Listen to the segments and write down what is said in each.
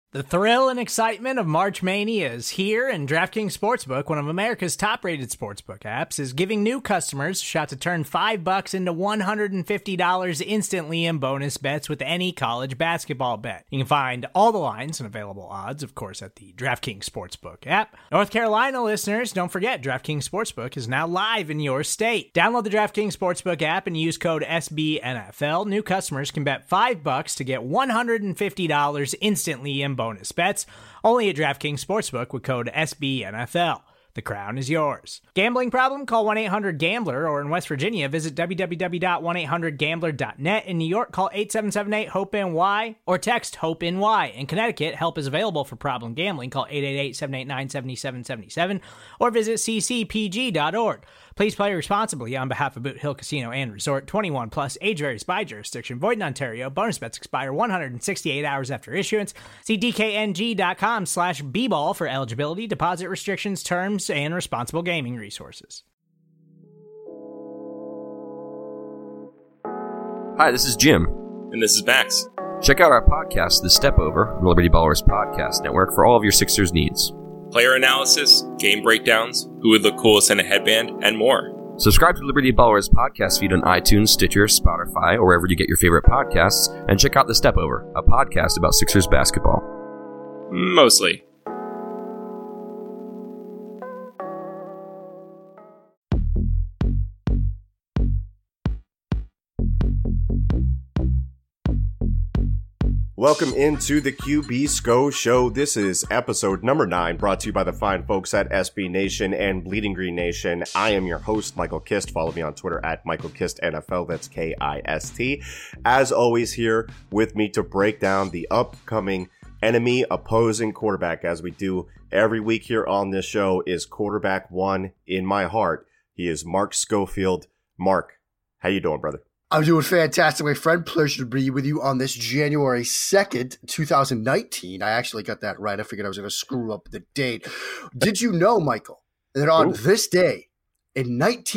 The thrill and excitement of March Mania is here, and DraftKings Sportsbook, one of America's top-rated sportsbook apps, is giving new customers a shot to turn $5 into $150 instantly in bonus bets with any college basketball bet. You can find all the lines and available odds, of course, at the DraftKings Sportsbook app. North Carolina listeners, don't forget, DraftKings Sportsbook is now live in your state. Download the DraftKings Sportsbook app and use code SBNFL. New customers can bet $5 to get $150 instantly in bonus bets, only at DraftKings Sportsbook with code SBNFL. The crown is yours. Gambling problem? Call 1-800-GAMBLER, or in West Virginia, visit www.1800gambler.net. In New York, call 8778-HOPE-NY or text HOPE-NY. In Connecticut, help is available for problem gambling. Call 888-789-7777 or visit ccpg.org. Please play responsibly on behalf of Boot Hill Casino and Resort. 21 plus, age varies by jurisdiction. Void in Ontario. Bonus bets expire 168 hours after issuance. See dkng.com/bball for eligibility, deposit restrictions, terms, and responsible gaming resources. Hi, this is Jim. And this is Max. Check out our podcast, The Step Over, on the Liberty Ballers Podcast Network for all of your Sixers needs. Player analysis, game breakdowns, who would look coolest in a headband, and more. Subscribe to the Liberty Ballers podcast feed on iTunes, Stitcher, Spotify, or wherever you get your favorite podcasts, and check out The Step Over, a podcast about Sixers basketball. Mostly. Welcome into the QB SCO Show. This is episode number 9, brought to you by the fine folks at SB Nation and Bleeding Green Nation. I am your host, Michael Kist. Follow me on Twitter at Michael Kist NFL. That's Kist. As always, here with me to break down the upcoming enemy opposing quarterback, as we do every week here on this show, is quarterback one in my heart. He is Mark Schofield. Mark, how you doing, brother? I'm doing fantastic, my friend. Pleasure to be with you on this January 2nd, 2019. I actually got that right. I figured I was going to screw up the date. Did you know, Michael, that on this day in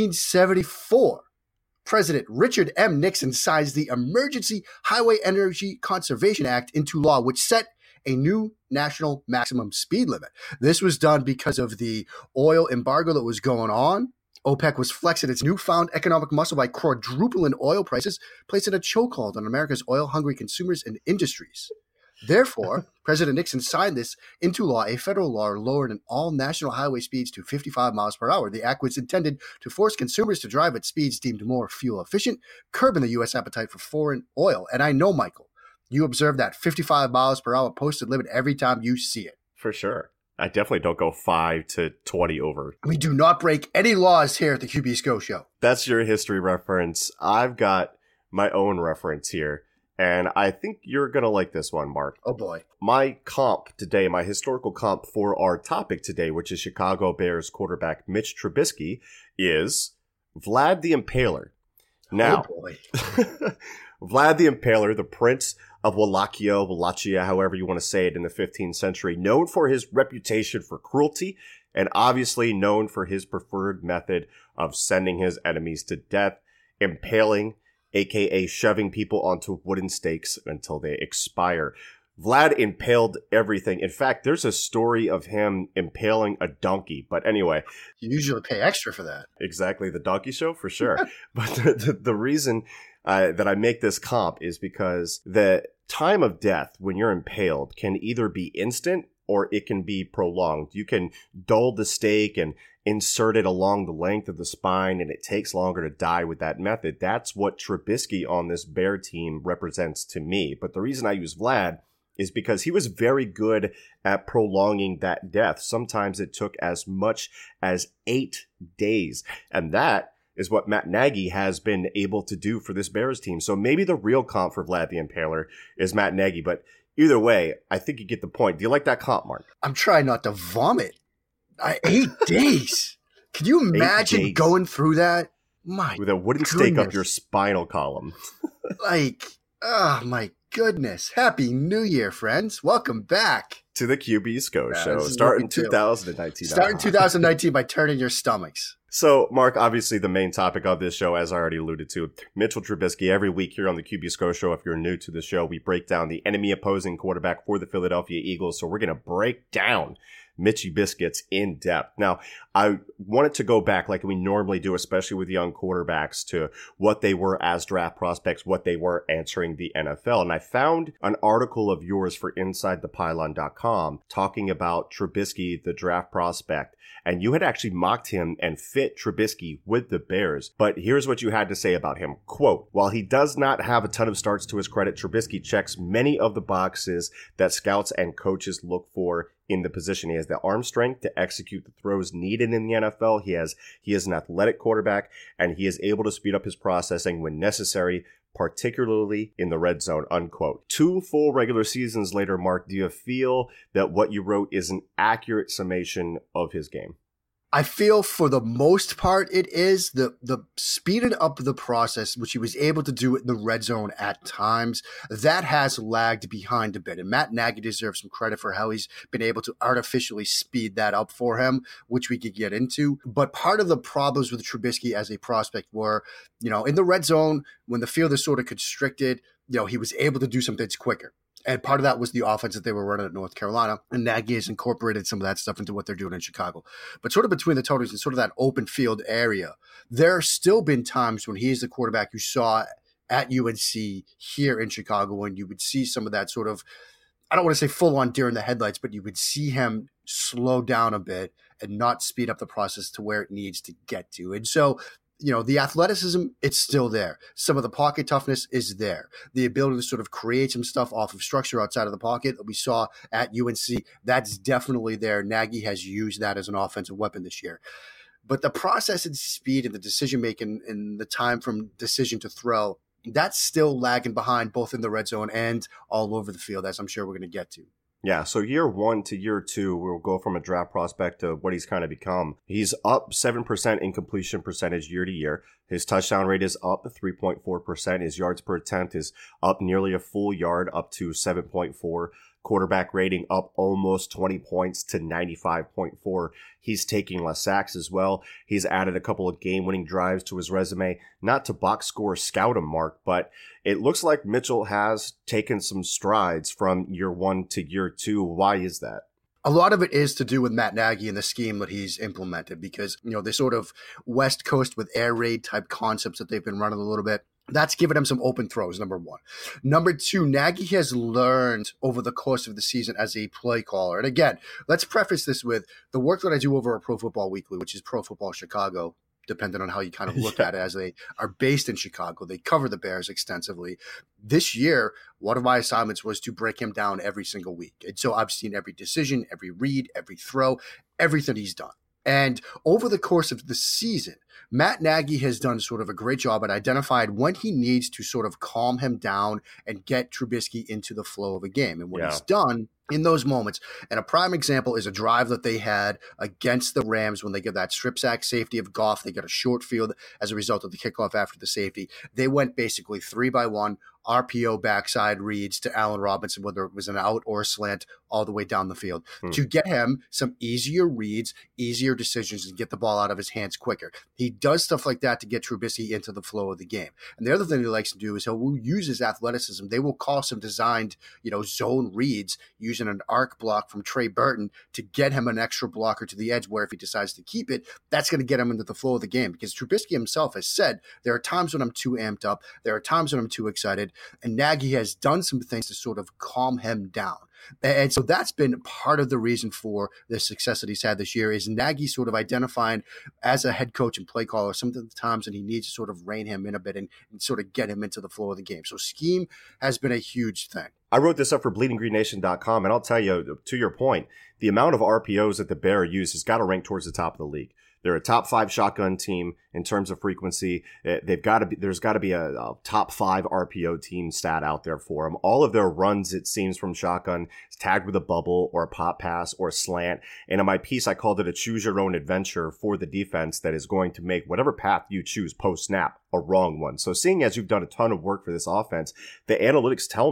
1974, President Richard M. Nixon signs the Emergency Highway Energy Conservation Act into law, which set a new national maximum speed limit. This was done because of the oil embargo that was going on. OPEC was flexing its newfound economic muscle by quadrupling oil prices, placing a chokehold on America's oil-hungry consumers and industries. Therefore, President Nixon signed this into law, a federal law lowering all national highway speeds to 55 miles per hour. The act was intended to force consumers to drive at speeds deemed more fuel efficient, curbing the U.S. appetite for foreign oil. And I know, Michael, you observe that 55 miles per hour posted limit every time you see it. For sure. I definitely don't go 5 to 20 over. We do not break any laws here at the QB SCO Show. That's your history reference. I've got my own reference here, and I think you're going to like this one, Mark. Oh, boy. My comp today, my historical comp for our topic today, which is Chicago Bears quarterback Mitch Trubisky, is Vlad the Impaler. Now, oh boy. Vlad the Impaler, the prince of Wallachia, however you want to say it, in the 15th century, known for his reputation for cruelty and obviously known for his preferred method of sending his enemies to death, impaling, aka shoving people onto wooden stakes until they expire. Vlad impaled everything. In fact, there's a story of him impaling a donkey. But anyway. You usually pay extra for that. Exactly. The donkey show, for sure. But the reason that I make this comp is because the time of death when you're impaled can either be instant or it can be prolonged. You can dull the stake and insert it along the length of the spine, and it takes longer to die with that method. That's what Trubisky on this Bear team represents to me. But the reason I use Vlad is because he was very good at prolonging that death. Sometimes it took as much as 8 days. And that is what Matt Nagy has been able to do for this Bears team. So maybe the real comp for Vlad the Impaler is Matt Nagy. But either way, I think you get the point. Do you like that comp, Mark? I'm trying not to vomit. 8 days. Can you imagine going through that? With a wooden stake up your spinal column. Oh my goodness. Happy New Year, friends. Welcome back. to the QB SCO Yeah, show. this is Start what in we do. 2019. Start in 2019 by turning your stomachs. So, Mark, obviously the main topic of this show, as I already alluded to, Mitchell Trubisky. Every week here on the QB SCO show, if you're new to the show, we break down the enemy opposing quarterback for the Philadelphia Eagles. So we're going to break down Mitchy Biscuits in depth. Now, I wanted to go back like we normally do, especially with young quarterbacks, to what they were as draft prospects, what they were entering the NFL. And I found an article of yours for InsideThePylon.com talking about Trubisky, the draft prospect. And you had actually mocked him and fit Trubisky with the Bears. But here's what you had to say about him. Quote, while he does not have a ton of starts to his credit, Trubisky checks many of the boxes that scouts and coaches look for in the position. He has the arm strength to execute the throws needed in the NFL. He is an athletic quarterback, and he is able to speed up his processing when necessary, particularly in the red zone, unquote. 2 full regular seasons later, Mark, do you feel that what you wrote is an accurate summation of his game? I feel for the most part it is the speeding up the process, which he was able to do in the red zone at times, that has lagged behind a bit. And Matt Nagy deserves some credit for how he's been able to artificially speed that up for him, which we could get into. But part of the problems with Trubisky as a prospect were, in the red zone, when the field is sort of constricted, he was able to do some things quicker. And part of that was the offense that they were running at North Carolina. And Nagy has incorporated some of that stuff into what they're doing in Chicago. But sort of between the totals and sort of that open field area, there have still been times when he's the quarterback you saw at UNC here in Chicago, when you would see some of that sort of, I don't want to say full on deer in the headlights, but you would see him slow down a bit and not speed up the process to where it needs to get to. And so, the athleticism, it's still there. Some of the pocket toughness is there. The ability to sort of create some stuff off of structure outside of the pocket that we saw at UNC, that's definitely there. Nagy has used that as an offensive weapon this year. But the process and speed and the decision-making and the time from decision to throw, that's still lagging behind both in the red zone and all over the field, as I'm sure we're going to get to. Yeah, so year 1 to year 2, we'll go from a draft prospect to what he's kind of become. He's up 7% in completion percentage year to year. His touchdown rate is up 3.4%. His yards per attempt is up nearly a full yard, up to 7.4. Quarterback rating up almost 20 points to 95.4. He's taking less sacks as well. He's added a couple of game-winning drives to his resume. Not to box score scout him, Mark, but it looks like Mitchell has taken some strides from year 1 to year 2. Why is that? A lot of it is to do with Matt Nagy and the scheme that he's implemented, because, this sort of West Coast with air raid type concepts that they've been running a little bit, that's given him some open throws, number 1. Number 2, Nagy has learned over the course of the season as a play caller. And again, let's preface this with the work that I do over at Pro Football Weekly, which is Pro Football Chicago, depending on how you kind of look at it, as they are based in Chicago. They cover the Bears extensively. This year, one of my assignments was to break him down every single week. And so I've seen every decision, every read, every throw, everything he's done. And over the course of the season, Matt Nagy has done sort of a great job at identifying when he needs to sort of calm him down and get Trubisky into the flow of a game. And what he's done in those moments, and a prime example is a drive that they had against the Rams when they get that strip sack safety of Goff. They got a short field as a result of the kickoff after the safety. They went basically 3-by-1 RPO backside reads to Allen Robinson, whether it was an out or a slant, all the way down the field to get him some easier reads, easier decisions, and get the ball out of his hands quicker. He does stuff like that to get Trubisky into the flow of the game. And the other thing he likes to do is he'll use his athleticism. They will call some designed, zone reads using an arc block from Trey Burton to get him an extra blocker to the edge, where if he decides to keep it, that's going to get him into the flow of the game. Because Trubisky himself has said, there are times when I'm too amped up. There are times when I'm too excited. And Nagy has done some things to sort of calm him down. And so that's been part of the reason for the success that he's had this year, is Nagy sort of identifying as a head coach and play caller some of the times that he needs to sort of rein him in a bit and sort of get him into the flow of the game. So scheme has been a huge thing. I wrote this up for BleedingGreenNation.com, and I'll tell you, to your point, the amount of RPOs that the Bears use has got to rank towards the top of the league. They're a top 5 shotgun team in terms of frequency. There's got to be a top 5 RPO team stat out there for them. All of their runs, it seems, from shotgun is tagged with a bubble or a pop pass or a slant. And in my piece, I called it a choose your own adventure for the defense that is going to make whatever path you choose post snap a wrong one. So seeing as you've done a ton of work for this offense, the analytics tell me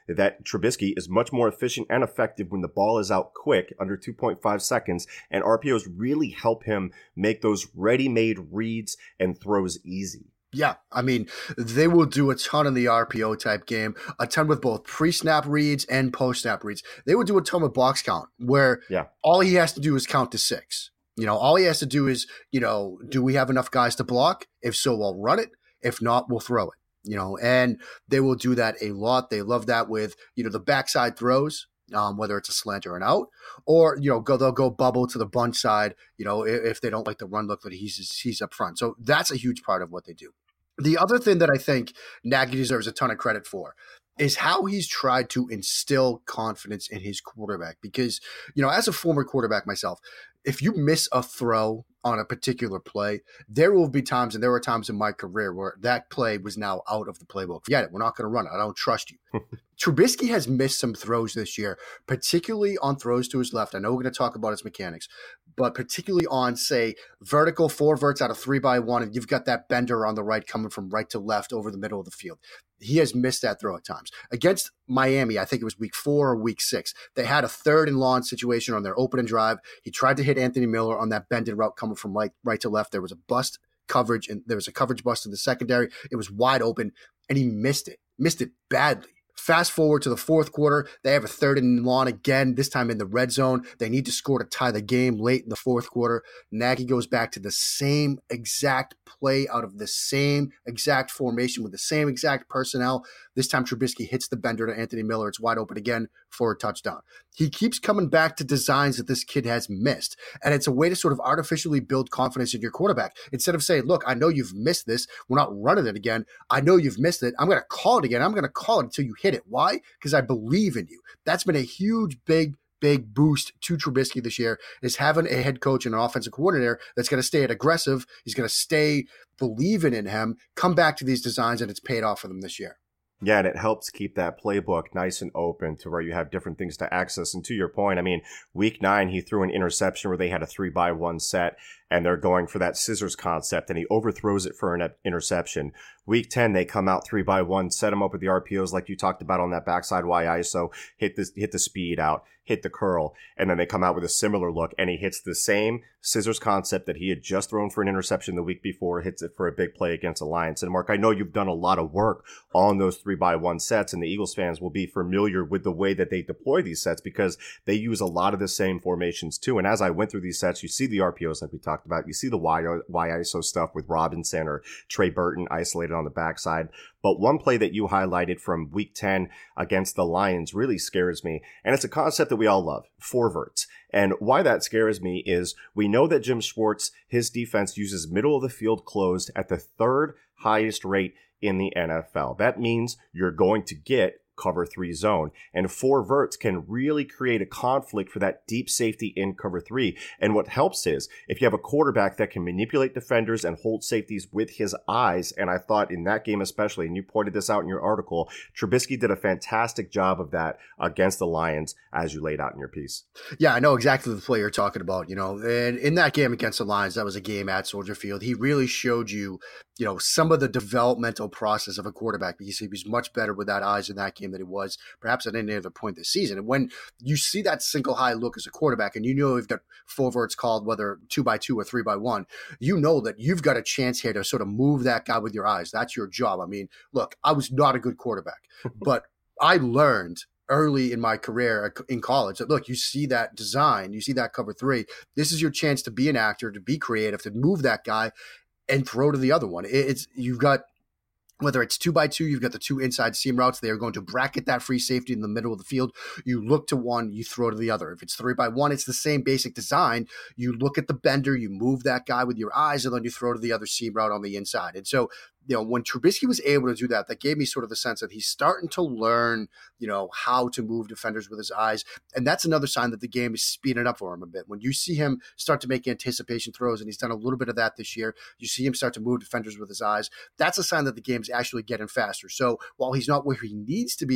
that Trubisky is much more efficient and effective when the ball is out quick, under 2.5 seconds, and RPOs really help him make those ready-made reads and throws easy. Yeah, I mean, they will do a ton in the RPO type game, a ton with both pre-snap reads and post-snap reads. They will do a ton with box count, where all he has to do is count to 6. All he has to do is, do we have enough guys to block? If so, we'll run it. If not, we'll throw it. And they will do that a lot. They love that with, the backside throws, whether it's a slant or an out, or, they'll go bubble to the bunch side, if they don't like the run look that he's up front. So that's a huge part of what they do. The other thing that I think Nagy deserves a ton of credit for is how he's tried to instill confidence in his quarterback. Because, as a former quarterback myself, if you miss a throw on a particular play, there will be times, and there were times in my career where that play was now out of the playbook. Forget it. We're not going to run it. I don't trust you. Trubisky has missed some throws this year, particularly on throws to his left. I know we're going to talk about his mechanics, but particularly on, say, vertical 4 verts out of 3x1, and you've got that bender on the right coming from right to left over the middle of the field. He has missed that throw at times. Against Miami, I think it was week 4 or week 6, they had a 3rd and long situation on their opening drive. He tried to hit Anthony Miller on that bended route coming from right to left. There was a bust coverage, and there was a coverage bust in the secondary. It was wide open, and he missed it badly. Fast forward to the 4th quarter, they have a 3rd and long again, this time in the red zone. They need to score to tie the game late in the 4th quarter. Nagy goes back to the same exact play out of the same exact formation with the same exact personnel. This time Trubisky hits the bender to Anthony Miller. It's wide open again for a touchdown. He keeps coming back to designs that this kid has missed. And it's a way to sort of artificially build confidence in your quarterback. Instead of saying, look, I know you've missed this. We're not running it again. I know you've missed it. I'm going to call it again. I'm going to call it until you hit it. Why? Because I believe in you. That's been a huge, big boost to Trubisky this year, is having a head coach and an offensive coordinator that's going to stay aggressive. He's going to stay believing in him, come back to these designs, and it's paid off for them this year. Yeah, and it helps keep that playbook nice and open to where you have different things to access. And to your point, I mean, week 9, he threw an interception where they had a 3x1 set, and they're going for that scissors concept, and he overthrows it for an interception. Week 10, they come out 3x1, set him up with the RPOs like you talked about on that backside Y ISO, hit the speed out, hit the curl, and then they come out with a similar look, and he hits the same scissors concept that he had just thrown for an interception the week before, hits it for a big play against the Lions. And Mark, I know you've done a lot of work on those 3x1 sets, and the Eagles fans will be familiar with the way that they deploy these sets because they use a lot of the same formations too. And as I went through these sets, you see the RPOs like we talked about, you see the Y ISO stuff with Robinson or Trey Burton isolated on the backside. But one play that you highlighted from week 10 against the Lions really scares me. And it's a concept that we all love, 4 verts. And why that scares me is we know that Jim Schwartz, his defense uses middle of the field closed at the 3rd highest rate in the NFL. That means you're going to get cover 3 zone, and 4 verts can really create a conflict for that deep safety in cover 3. And what helps is if you have a quarterback that can manipulate defenders and hold safeties with his eyes, and I thought in that game especially, and you pointed this out in your article, Trubisky did a fantastic job of that against the Lions as you laid out in your piece. Yeah, I know exactly the play you're talking about, and in that game against the Lions, that was a game at Soldier Field. He really showed you, some of the developmental process of a quarterback, because he was much better with that eyes in that game than he was perhaps at any other point this season. And when you see that single high look as a quarterback, and you've got 4 verts called, whether 2x2 or 3x1, you know that you've got a chance here to sort of move that guy with your eyes. That's your job. I mean, look, I was not a good quarterback, but I learned early in my career in college that, look, you see that design, you see that cover 3, this is your chance to be an actor, to be creative, to move that guy and throw to the other one. You've got, whether it's 2x2, you've got the 2 inside seam routes. They are going to bracket that free safety in the middle of the field. You look to one, you throw to the other. If it's 3x1, it's the same basic design. You look at the bender, you move that guy with your eyes, and then you throw to the other seam route on the inside. And so, when Trubisky was able to do that, that gave me sort of the sense that he's starting to learn, how to move defenders with his eyes. And that's another sign that the game is speeding up for him a bit. When you see him start to make anticipation throws, and he's done a little bit of that this year, you see him start to move defenders with his eyes. That's a sign that the game is actually getting faster. So while he's not where he needs to be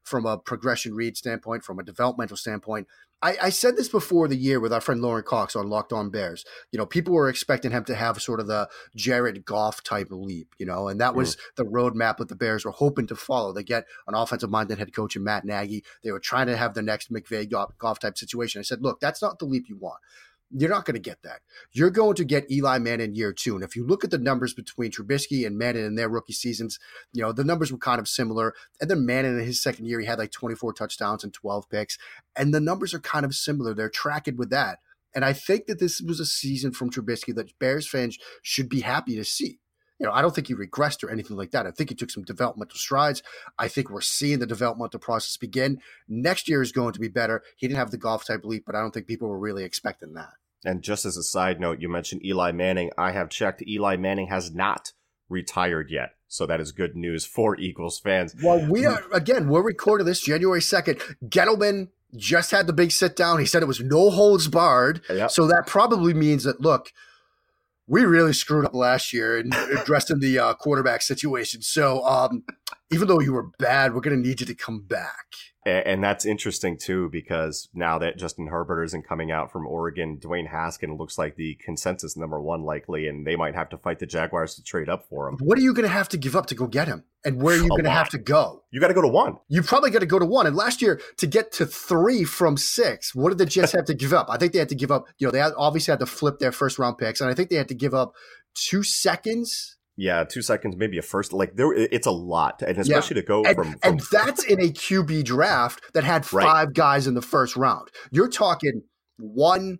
from a progression read standpoint, from a developmental standpoint. I said this before the year with our friend Lauren Cox on Locked On Bears. People were expecting him to have sort of the Jared Goff type leap, and that was the roadmap that the Bears were hoping to follow. They get an offensive-minded head coach in Matt Nagy. They were trying to have the next McVay Goff type situation. I said, look, that's not the leap you want. You're not going to get that. You're going to get Eli Manning year 2. And if you look at the numbers between Trubisky and Manning in their rookie seasons, the numbers were kind of similar. And then Manning in his second year, he had like 24 touchdowns and 12 picks. And the numbers are kind of similar. They're tracking with that. And I think that this was a season from Trubisky that Bears fans should be happy to see. I don't think he regressed or anything like that. I think he took some developmental strides. I think we're seeing the developmental process begin. Next year is going to be better. He didn't have the Goff type leap, but I don't think people were really expecting that. And just as a side note, you mentioned Eli Manning. I have checked. Eli Manning has not retired yet. So that is good news for Eagles fans. Well, we're recording this January 2nd. Gettleman just had the big sit down. He said it was no holds barred. Yep. So that probably means that, look, we really screwed up last year in addressing the quarterback situation. So even though you were bad, we're going to need you to come back. And that's interesting, too, because now that Justin Herbert isn't coming out from Oregon, Dwayne Haskins looks like the consensus number 1 likely, and they might have to fight the Jaguars to trade up for him. What are you going to have to give up to go get him? And where are you going to have to go? You got to go to 1. You probably got to go to 1. And last year, to get to 3 from 6, what did the Jets have to give up? I think they had to give up, they obviously had to flip their first-round picks, and I think they had to give up 2 seconds. Yeah, 2 seconds, maybe a first. It's a lot, and especially to go from and that's in a QB draft that had 5 guys in the first round. You're talking 1,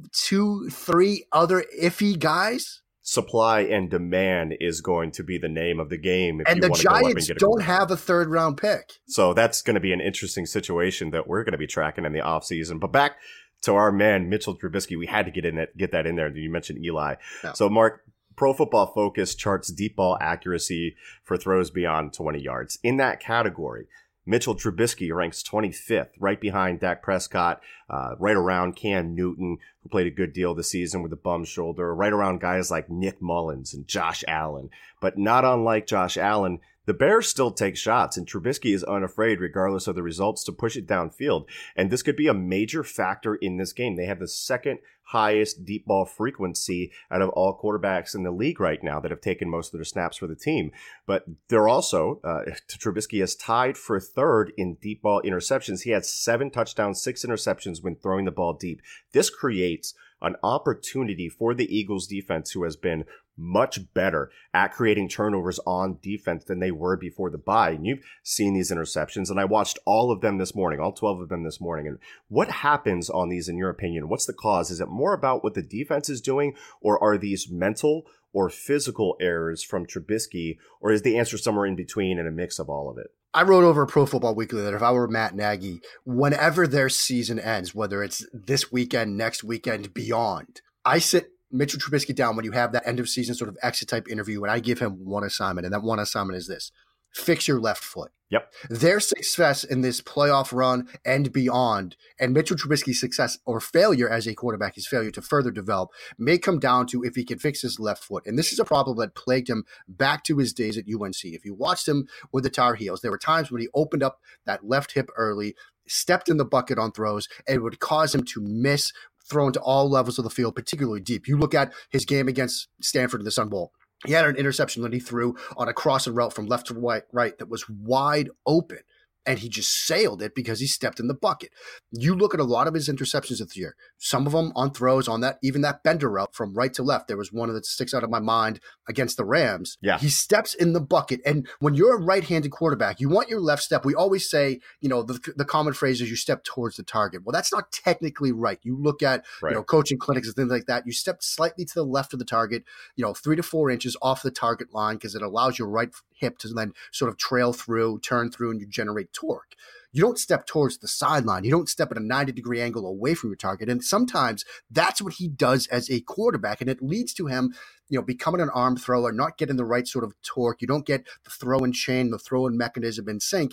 2, 3 other iffy guys. Supply and demand is going to be the name of the game. And the Giants don't have a 3rd round pick. So that's going to be an interesting situation that we're going to be tracking in the offseason. But back to our man, Mitchell Trubisky, we had to get that in there. You mentioned Eli. No. So, Mark, Pro Football Focus charts deep ball accuracy for throws beyond 20 yards. In that category, Mitchell Trubisky ranks 25th, right behind Dak Prescott, right around Cam Newton, who played a good deal this season with a bum shoulder, right around guys like Nick Mullins and Josh Allen. But not unlike Josh Allen, the Bears still take shots, and Trubisky is unafraid, regardless of the results, to push it downfield. And this could be a major factor in this game. They have the 2nd highest deep ball frequency out of all quarterbacks in the league right now that have taken most of their snaps for the team. But they're also, Trubisky is tied for 3rd in deep ball interceptions. He had 7 touchdowns, 6 interceptions when throwing the ball deep. This creates an opportunity for the Eagles defense, who has been much better at creating turnovers on defense than they were before the bye. And you've seen these interceptions, and I watched all of them this morning, all 12 of them this morning. And what happens on these, in your opinion? What's the cause? Is it more about what the defense is doing, or are these mental or physical errors from Trubisky, or is the answer somewhere in between and a mix of all of it? I wrote over Pro Football Weekly that if I were Matt Nagy, whenever their season ends, whether it's this weekend, next weekend, beyond, I sit Mitchell Trubisky down when you have that end of season sort of exit type interview, and I give him one assignment, and that one assignment is this: fix your left foot. Yep. Their success in this playoff run and beyond, and Mitchell Trubisky's success or failure as a quarterback, his failure to further develop, may come down to if he can fix his left foot. And this is a problem that plagued him back to his days at UNC. If you watched him with the Tar Heels, there were times when he opened up that left hip early, stepped in the bucket on throws, and it would cause him to miss thrown to all levels of the field, particularly deep. You look at his game against Stanford in the Sun Bowl. He had an interception that he threw on a crossing route from left to right that was wide open, and he just sailed it because he stepped in the bucket. You look at a lot of his interceptions this year, some of them on throws on that, even that bender route from right to left. There was one that sticks out of my mind against the Rams. Yeah. He steps in the bucket. And when you're a right-handed quarterback, you want your left step. We always say, the common phrase is you step towards the target. Well, that's not technically right. You look at, coaching clinics and things like that. You step slightly to the left of the target, 3 to 4 inches off the target line, because it allows your right hip to then sort of trail through, turn through, and you generate torque. You don't step towards the sideline. You don't step at a 90-degree angle away from your target. And sometimes that's what he does as a quarterback. And it leads to him, becoming an arm thrower, not getting the right sort of torque. You don't get the throw-in chain, the throw-in mechanism in sync.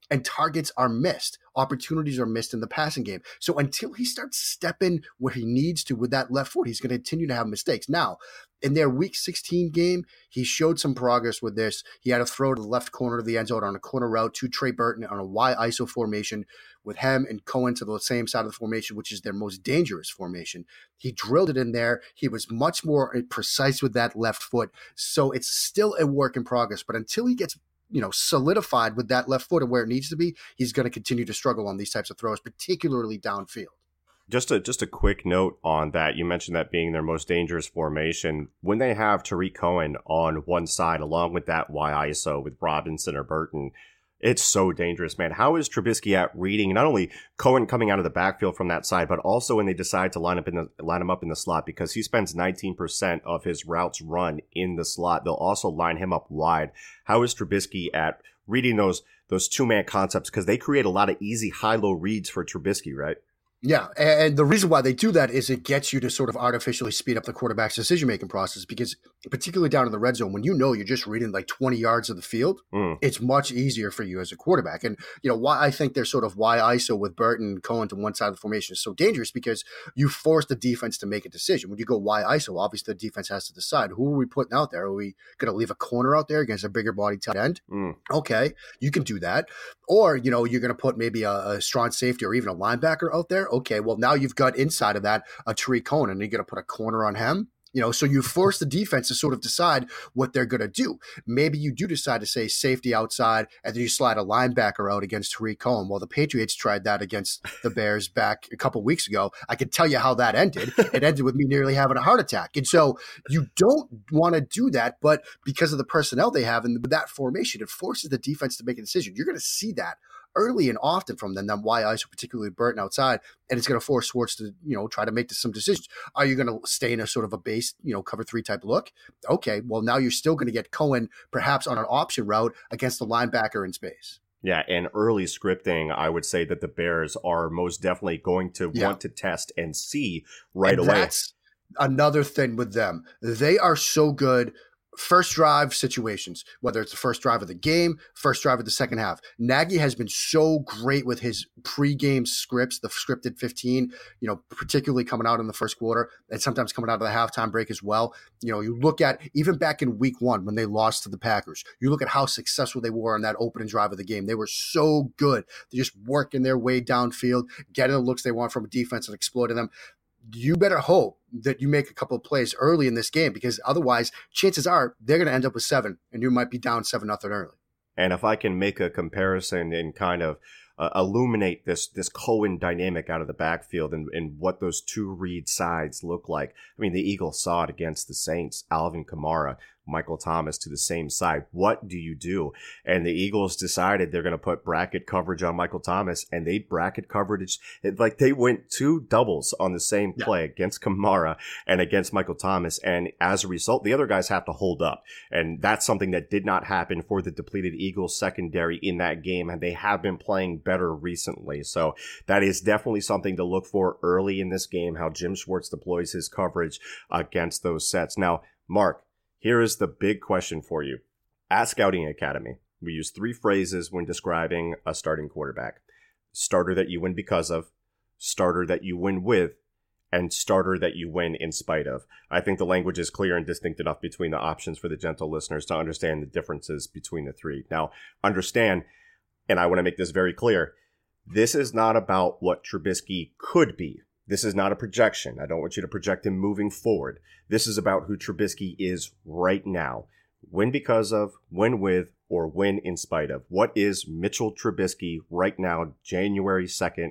and targets are missed. Opportunities are missed in the passing game. So until he starts stepping where he needs to with that left foot, he's going to continue to have mistakes. Now, in their Week 16 game, he showed some progress with this. He had a throw to the left corner of the end zone on a corner route to Trey Burton on a Y ISO formation with him and Cohen to the same side of the formation, which is their most dangerous formation. He drilled it in there. He was much more precise with that left foot. So it's still a work in progress. But until he gets solidified with that left foot and where it needs to be, he's going to continue to struggle on these types of throws, particularly downfield. Just a quick note on that. You mentioned that being their most dangerous formation. When they have Tariq Cohen on one side, along with that Y ISO with Robinson or Burton, it's so dangerous, man. How is Trubisky at reading not only Cohen coming out of the backfield from that side, but also when they decide to line him up in the slot, because he spends 19% of his routes run in the slot. They'll also line him up wide. How is Trubisky at reading those two-man concepts? Because they create a lot of easy high-low reads for Trubisky, right? Yeah, and the reason why they do that is it gets you to sort of artificially speed up the quarterback's decision-making process, because particularly down in the red zone, when you're just reading like 20 yards of the field, it's much easier for you as a quarterback. And, why I think they're sort of Y ISO with Burton and Cohen to one side of the formation is so dangerous, because you force the defense to make a decision. When you go Y ISO, obviously the defense has to decide, who are we putting out there? Are we going to leave a corner out there against a bigger body tight end? Okay, you can do that. Or, you're going to put maybe a strong safety or even a linebacker out there. Okay, well, now you've got inside of that a Tariq Cohen, and you're going to put a corner on him. So you force the defense to sort of decide what they're going to do. Maybe you do decide to say safety outside, and then you slide a linebacker out against Tariq Cohen. Well, the Patriots tried that against the Bears back a couple weeks ago. I can tell you how that ended. It ended with me nearly having a heart attack. And so you don't want to do that, but because of the personnel they have and that formation, it forces the defense to make a decision. You're going to see that early and often from them Y ISO, particularly Burton outside, and it's going to force Schwartz to, try to make some decisions. Are you going to stay in a sort of a base, cover 3 type look? Okay, well, now you're still going to get Cohen perhaps on an option route against the linebacker in space. Yeah, and early scripting, I would say that the Bears are most definitely going to want to test and see right away. That's another thing with them. They are so good first drive situations, whether it's the first drive of the game, first drive of the second half. Nagy has been so great with his pregame scripts, the scripted 15, particularly coming out in the first quarter and sometimes coming out of the halftime break as well. You look at even back in week 1 when they lost to the Packers, you look at how successful they were on that opening drive of the game. They were so good. They're just working their way downfield, getting the looks they want from a defense and exploiting them. You better hope that you make a couple of plays early in this game, because otherwise chances are they're going to end up with 7 and you might be down 7-0 early. And if I can make a comparison and kind of illuminate this Cohen dynamic out of the backfield and what those two read sides look like. I mean, the Eagles saw it against the Saints, Alvin Kamara, Michael Thomas to the same side. What do you do? And the Eagles decided they're going to put bracket coverage on Michael Thomas, and they bracket coverage. Like they went 2 doubles on the same play against Kamara and against Michael Thomas. And as a result, the other guys have to hold up. And that's something that did not happen for the depleted Eagles secondary in that game. And they have been playing better recently. So that is definitely something to look for early in this game, how Jim Schwartz deploys his coverage against those sets. Now, Mark, here is the big question for you. At Scouting Academy, we use 3 phrases when describing a starting quarterback. Starter that you win because of, starter that you win with, and starter that you win in spite of. I think the language is clear and distinct enough between the options for the gentle listeners to understand the differences between the 3. Now, understand, and I want to make this very clear, this is not about what Trubisky could be. This is not a projection. I don't want you to project him moving forward. This is about who Trubisky is right now. Win because of, win with, or win in spite of. What is Mitchell Trubisky right now, January 2nd,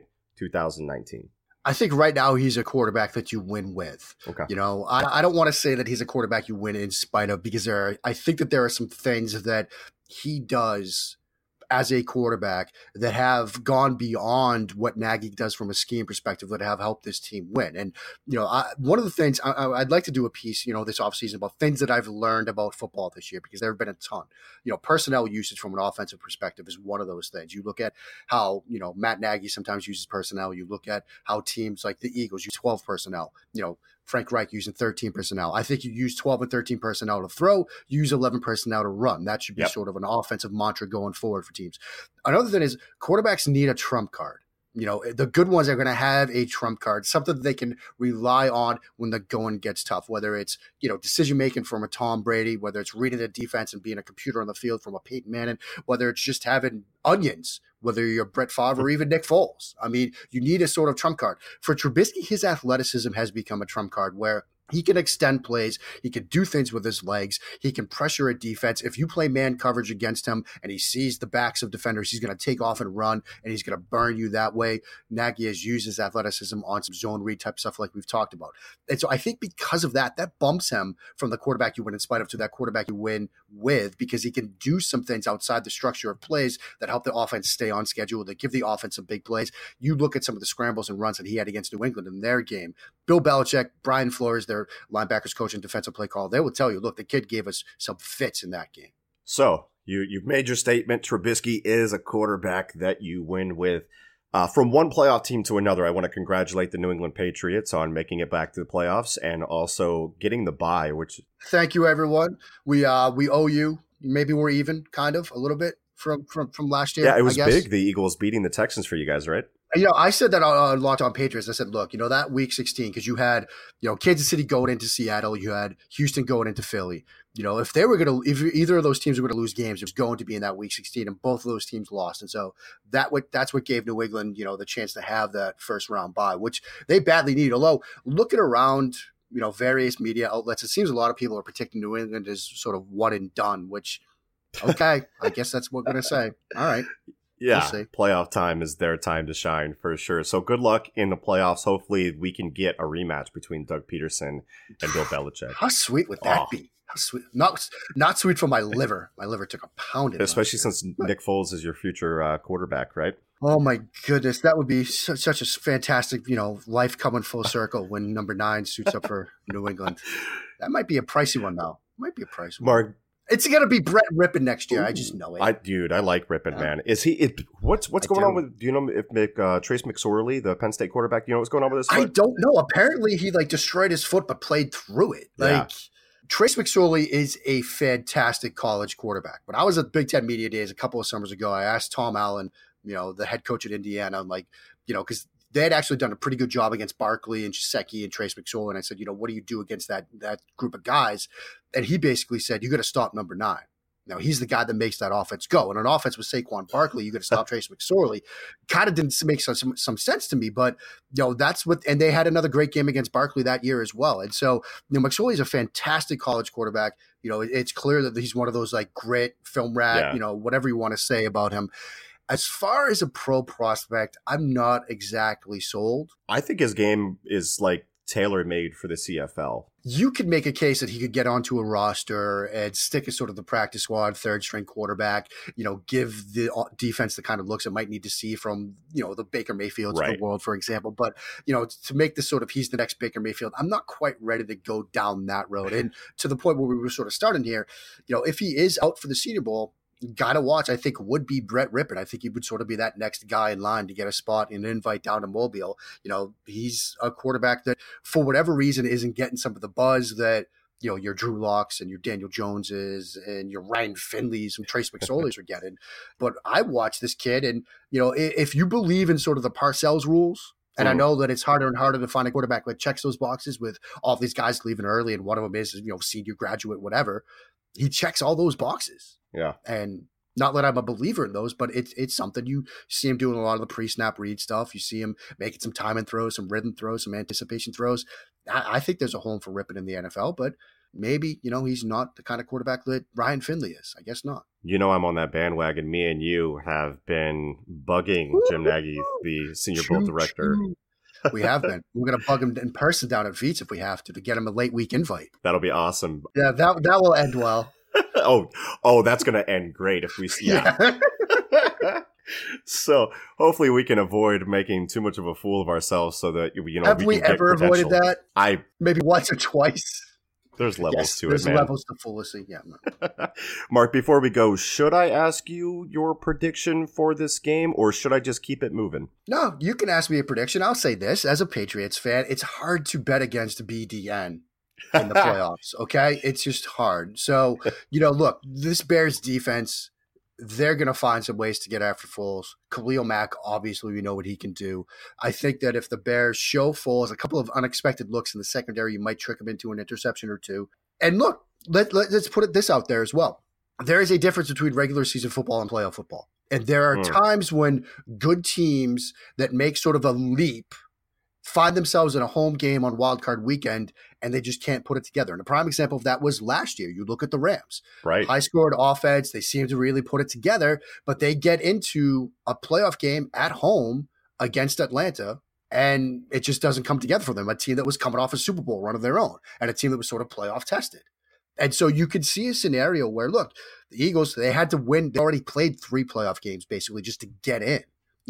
2019? I think right now he's a quarterback that you win with. Okay. I don't want to say that he's a quarterback you win in spite of, because I think that there are some things that he does as a quarterback that have gone beyond what Nagy does from a scheme perspective that have helped this team win. And, one of the things I'd like to do a piece, this offseason about things that I've learned about football this year, because there have been a ton. Personnel usage from an offensive perspective is one of those things. You look at how, Matt Nagy sometimes uses personnel. You look at how teams like the Eagles use 12 personnel. Frank Reich using 13 personnel. I think you use 12 and 13 personnel to throw, use 11 personnel to run. That should be sort of an offensive mantra going forward for teams. Another thing is quarterbacks need a trump card. The good ones are going to have a trump card, something that they can rely on when the going gets tough, whether it's, decision-making from a Tom Brady, whether it's reading the defense and being a computer on the field from a Peyton Manning, whether it's just having onions, whether you're Brett Favre or even Nick Foles. I mean, you need a sort of trump card. For Trubisky, his athleticism has become a trump card where he can extend plays. He can do things with his legs. He can pressure a defense. If you play man coverage against him and he sees the backs of defenders, he's going to take off and run, and he's going to burn you that way. Nagy has used his athleticism on some zone read type stuff like we've talked about. And so I think because of that bumps him from the quarterback you win in spite of to that quarterback you win with, because he can do some things outside the structure of plays that help the offense stay on schedule, that give the offense some big plays. You look at some of the scrambles and runs that he had against New England in their game. Bill Belichick, Brian Flores, their linebackers coach and defensive play call, they will tell you, look, the kid gave us some fits in that game. So you've made your statement. Trubisky is a quarterback that you win with. From one playoff team to another, I want to congratulate the New England Patriots on making it back to the playoffs and also getting the bye. Which thank you, everyone. We owe you. Maybe we're even, kind of, a little bit from last year. Yeah, it was big. The Eagles beating the Texans for you guys, right? I said that on Locked On Patriots. I said, look, that week 16, because you had, Kansas City going into Seattle, you had Houston going into Philly. If either of those teams were going to lose games, it was going to be in that week 16, and both of those teams lost. And so that's what gave New England, the chance to have that first round bye, which they badly need. Although looking around, various media outlets, it seems a lot of people are predicting New England as sort of one and done, which, okay, I guess that's what we're going to say. All right. Yeah, playoff time is their time to shine for sure. So good luck in the playoffs. Hopefully we can get a rematch between Doug Peterson and Bill Belichick. How sweet would that be? How sweet. Not sweet for my liver. My liver took a pounding. Especially since Nick Foles is your future quarterback, right? Oh my goodness, that would be such a fantastic, life coming full circle when number 9 suits up for New England. That might be a pricey one, though. Might be a pricey one. Mark. It's going to be Brett Rippon next year. Ooh, I just know it. I like Rippon, man. Is he? What's going on with? Do you know if Trace McSorley, the Penn State quarterback? Do you know what's going on with his foot? I don't know. Apparently, he destroyed his foot, but played through it. Trace McSorley is a fantastic college quarterback. When I was at Big Ten Media Days a couple of summers ago, I asked Tom Allen, the head coach at Indiana, I'm like, because they had actually done a pretty good job against Barkley and Gesicki and Trace McSorley. And I said, what do you do against that group of guys? And he basically said, you got to stop number 9. Now, he's the guy that makes that offense go. And an offense with Saquon Barkley, you got to stop Trace McSorley. Kind of didn't make some sense to me, but that's what. And they had another great game against Barkley that year as well. And so, McSorley is a fantastic college quarterback. It's clear that he's one of those grit, film rat, whatever you want to say about him. As far as a pro prospect, I'm not exactly sold. I think his game is tailor-made for the CFL. You could make a case that he could get onto a roster and stick as sort of the practice squad, third-string quarterback, give the defense the kind of looks it might need to see from, the Baker Mayfields of the world, for example. But, to make this sort of he's the next Baker Mayfield, I'm not quite ready to go down that road. And to the point where we were sort of starting here, if he is out for the Senior Bowl, guy to watch, I think, would be Brett Rippon. I think he would sort of be that next guy in line to get a spot and an invite down to Mobile. He's a quarterback that, for whatever reason, isn't getting some of the buzz that, your Drew Locks and your Daniel Joneses and your Ryan Finleys and Trace McSorleys are getting. But I watch this kid, and, if you believe in sort of the Parcells rules, and I know that it's harder and harder to find a quarterback that checks those boxes with all these guys leaving early, and one of them is, senior graduate, whatever. He checks all those boxes. Yeah. And not that I'm a believer in those, but it's something you see him doing a lot of the pre-snap read stuff. You see him making some timing throws, some rhythm throws, some anticipation throws. I think there's a home for Rippon in the NFL, but maybe, he's not the kind of quarterback that Ryan Finley is. I guess not. I'm on that bandwagon. Me and you have been bugging Jim Nagy, the Senior Bowl director. We have been. We're going to bug him in person down at Veets if we have to get him a late week invite. That'll be awesome. Yeah, that will end well. Oh, that's going to end great if we see. Yeah. So hopefully we can avoid making too much of a fool of ourselves so that have we ever avoided that? I maybe once or twice. There's levels to it, there's man. levels to fullest. Yeah. Mark, before we go, should I ask you your prediction for this game, or should I just keep it moving? No, you can ask me a prediction. I'll say this. As a Patriots fan, it's hard to bet against BDN in the playoffs, okay? It's just hard. So, look, this Bears defense, they're going to find some ways to get after Foles. Khalil Mack, obviously, we know what he can do. I think that if the Bears show Foles a couple of unexpected looks in the secondary, you might trick him into an interception or two. And look, let's put this out there as well. There is a difference between regular season football and playoff football. And there are times when good teams that make sort of a leap find themselves in a home game on Wild Card Weekend, and they just can't put it together. And a prime example of that was last year. You look at the Rams. Right. High-scored offense. They seem to really put it together, but they get into a playoff game at home against Atlanta, and it just doesn't come together for them. A team that was coming off a Super Bowl run of their own, and a team that was sort of playoff tested. And so you could see a scenario where, look, the Eagles, they had to win. They already played 3 playoff games, basically, just to get in.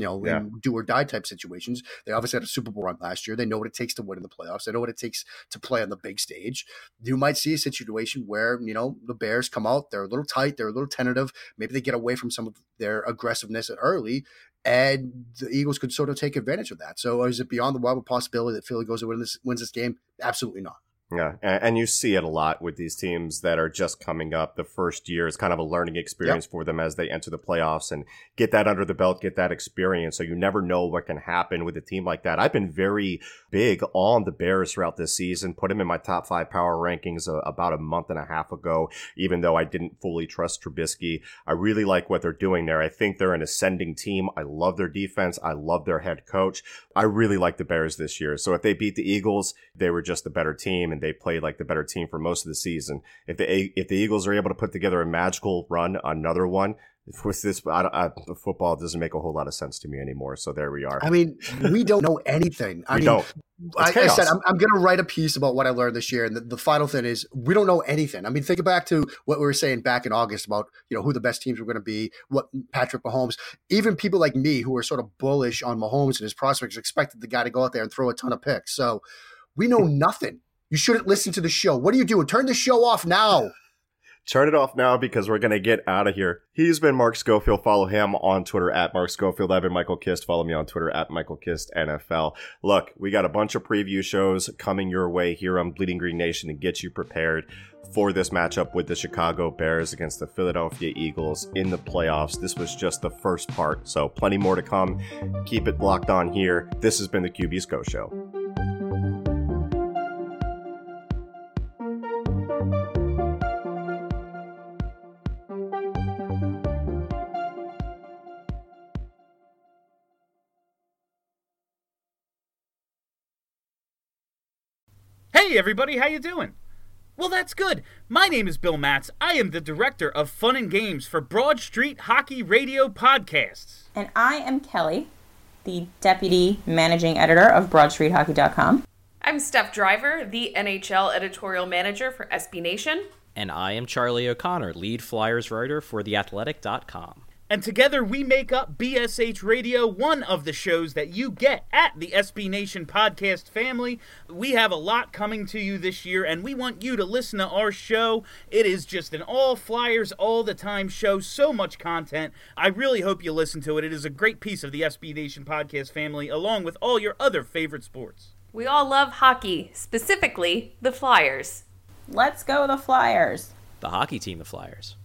In do or die type situations. They obviously had a Super Bowl run last year. They know what it takes to win in the playoffs. They know what it takes to play on the big stage. You might see a situation where, the Bears come out, they're a little tight, they're a little tentative. Maybe they get away from some of their aggressiveness early, and the Eagles could sort of take advantage of that. So is it beyond the realm of possibility that Philly goes and wins this game? Absolutely not. Yeah, and you see it a lot with these teams that are just coming up. The first year is kind of a learning experience for them as they enter the playoffs and get that under the belt, get that experience. So you never know what can happen with a team like that. I've been very big on the Bears throughout this season, put them in my top 5 power rankings about a month and a half ago, even though I didn't fully trust Trubisky. I really like what they're doing there. I think they're an ascending team. I love their defense. I love their head coach. I really like the Bears this year. So if they beat the Eagles, they were just the better team, and they played like the better team for most of the season. If the Eagles are able to put together a magical run, another one, with this football doesn't make a whole lot of sense to me anymore. So there we are. I mean, we don't know anything. I said, I'm going to write a piece about what I learned this year. And the final thing is we don't know anything. I mean, think back to what we were saying back in August about, who the best teams were going to be, what Patrick Mahomes, even people like me who were sort of bullish on Mahomes and his prospects expected the guy to go out there and throw a ton of picks. So we know nothing. You shouldn't listen to the show. What are you doing? Turn the show off now. Turn it off now because we're going to get out of here. He's been Mark Schofield. Follow him on Twitter at Mark Schofield. I've been Michael Kist. Follow me on Twitter at Michael Kist NFL. Look, we got a bunch of preview shows coming your way here on Bleeding Green Nation to get you prepared for this matchup with the Chicago Bears against the Philadelphia Eagles in the playoffs. This was just the first part, so plenty more to come. Keep it locked on here. This has been the QB's Go Show. Hey everybody, how you doing? Well, that's good. My name is Bill Matz. I am the director of Fun and Games for Broad Street Hockey Radio Podcasts. And I am Kelly, the deputy managing editor of BroadStreetHockey.com. I'm Steph Driver, the NHL editorial manager for SB Nation. And I am Charlie O'Connor, lead Flyers writer for TheAthletic.com. And together we make up BSH Radio, one of the shows that you get at the SB Nation podcast family. We have a lot coming to you this year, and we want you to listen to our show. It is just an all Flyers, all the time show, so much content. I really hope you listen to it. It is a great piece of the SB Nation podcast family, along with all your other favorite sports. We all love hockey, specifically the Flyers. Let's go the Flyers. The hockey team, the Flyers.